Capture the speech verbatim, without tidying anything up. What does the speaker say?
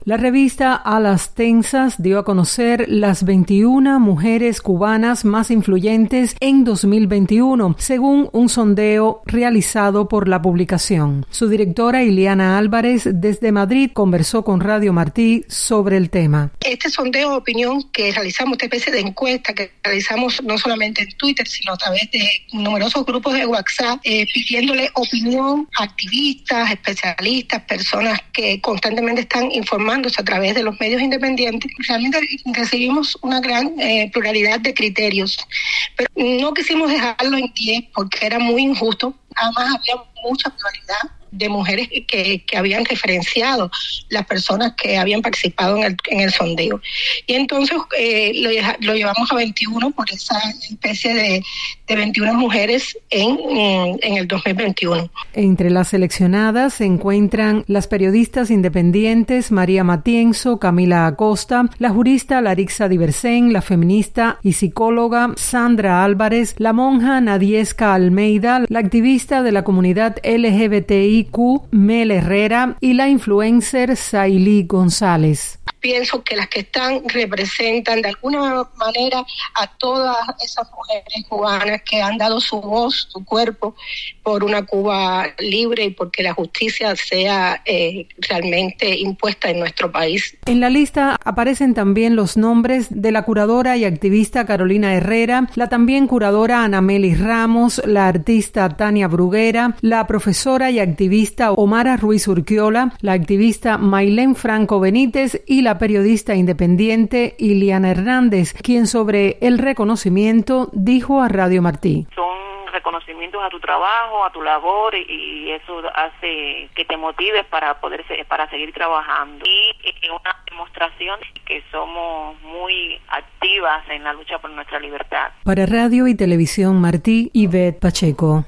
La revista Alas Tensas dio a conocer las veintiuna mujeres cubanas más influyentes en dos mil veintiuno, según un sondeo realizado por la publicación. Su directora, Ileana Álvarez, desde Madrid, conversó con Radio Martí sobre el tema. Este sondeo de opinión que realizamos, esta especie de encuesta que realizamos no solamente en Twitter, sino a través de numerosos grupos de WhatsApp, eh, pidiéndole opinión a activistas, especialistas, personas que constantemente están informando a través de los medios independientes, realmente recibimos una gran eh, pluralidad de criterios, pero no quisimos dejarlo en diez porque era muy injusto. Además había mucha pluralidad de mujeres que, que habían referenciado las personas que habían participado en el, en el sondeo. Y entonces eh, lo, lo llevamos a veintiuno por esa especie de, de veintiuna mujeres en, en el dos mil veintiuno. Entre las seleccionadas se encuentran las periodistas independientes María Matienzo, Camila Acosta, la jurista Larixa Diversén, la feminista y psicóloga Sandra Álvarez, la monja Nadiesca Almeida, la activista de la comunidad L G B T I Q Mel Herrera y la influencer Sailí González. Pienso que las que están representan de alguna manera a todas esas mujeres cubanas que han dado su voz, su cuerpo, por una Cuba libre y porque la justicia sea eh, realmente impuesta en nuestro país. En la lista aparecen también los nombres de la curadora y activista Carolina Herrera, la también curadora Anamelis Ramos, la artista Tania Bruguera, la profesora y activista Omara Ruiz Urquiola, la activista Mailén Franco Benítez y la periodista independiente Iliana Hernández, quien sobre el reconocimiento dijo a Radio Martí. Son reconocimientos a tu trabajo, a tu labor, y eso hace que te motives para poder para seguir trabajando. Y es una demostración de que somos muy activas en la lucha por nuestra libertad. Para Radio y Televisión Martí, Ivette Pacheco.